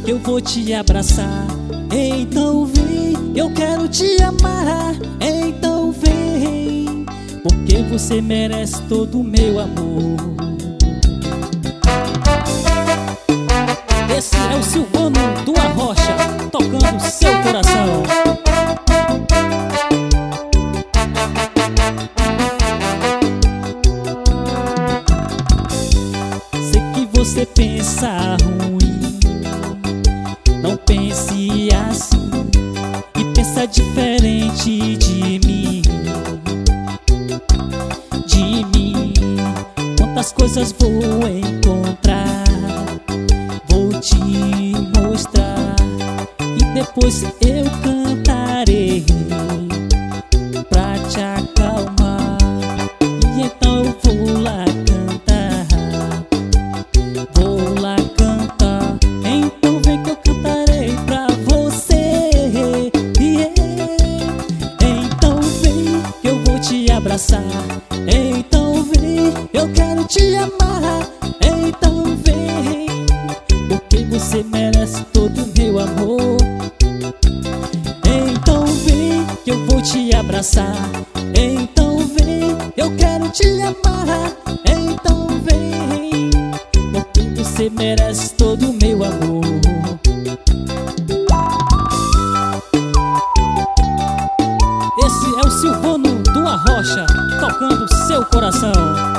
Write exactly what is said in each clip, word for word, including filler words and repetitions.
que eu vou te abraçar. Então vem, eu quero te amar. Então vem, porque você merece todo o meu amor. Esse é o Silvano do Arrocha, tocando seu coração. Sei que você pensa ruim, não pense assim, e pensa diferente de mim. De mim, quantas coisas vou encontrar, vou te mostrar, e depois eu cantarei pra te acalmar. E então eu vou lá cantar, vou lá cantar. Então vem que eu cantarei pra você. Então vem que eu vou te abraçar. Então vem, eu quero te amar. Então vem, porque você merece todo o meu amor. Então vem que eu vou te abraçar. Então vem, eu quero te amar. Então vem, porque você merece todo o meu amor. Esse é o Silvano do Arrocha, tocando seu coração.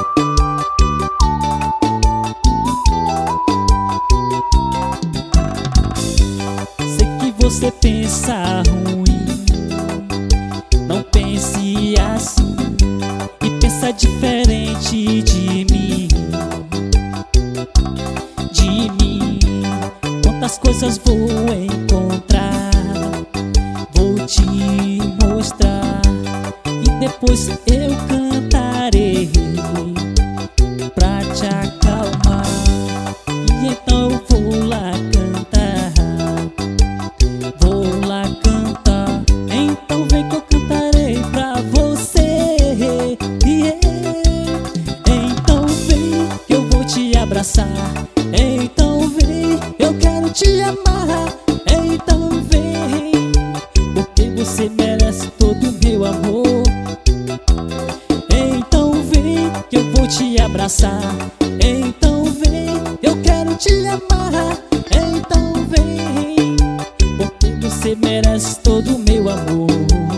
Sei que você pensa ruim, não pense assim, e pensa diferente de mim. De mim, quantas coisas vou encontrar, vou te mostrar, e depois eu cantarei pra te acalmar. E então eu vou lá cantar, vou lá cantar. Então vem que eu cantarei pra você. Então vem que eu vou te abraçar. Então vem, eu quero te amar. Então vem, porque você merece todo o meu amor. Então vem que eu vou te abraçar. Então vem, eu quero te amar. Então vem, porque você merece todo o meu amor.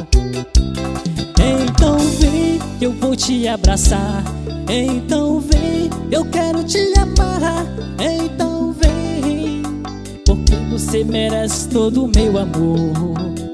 Então vem que eu vou te abraçar. Então vem, eu quero te amar. Então vem, porque você merece todo o meu amor.